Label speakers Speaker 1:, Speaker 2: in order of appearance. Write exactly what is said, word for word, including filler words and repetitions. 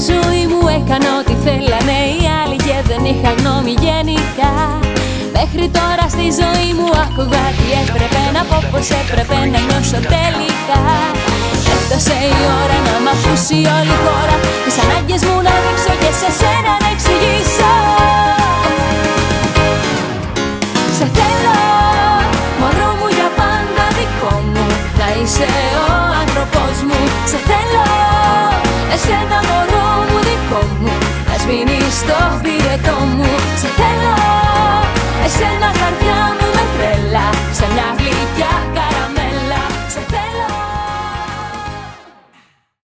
Speaker 1: ζωή μου έκανα ό,τι θέλανε οι άλλοι και δεν είχα γνώμη γενικά. Μέχρι τώρα στη ζωή μου άκουγα τι έπρεπε να πω, πως έπρεπε να νιώσω τελικά. Έφτασε η ώρα να μ' ακούσει όλη η χώρα, τις ανάγκες μου να δείξω και σε σένα να εξηγήσω. Σε θέλω, μωρό μου για πάντα δικό μου, να είσαι ο άνθρωπος μου. Σε θέλω, εσένα μωρό μου δικό μου, να σβήνεις στο πυρετό μου. Σε θέλω, εσένα καρδιά μου με τρέλα, σε μια γλυκιά καρδιά.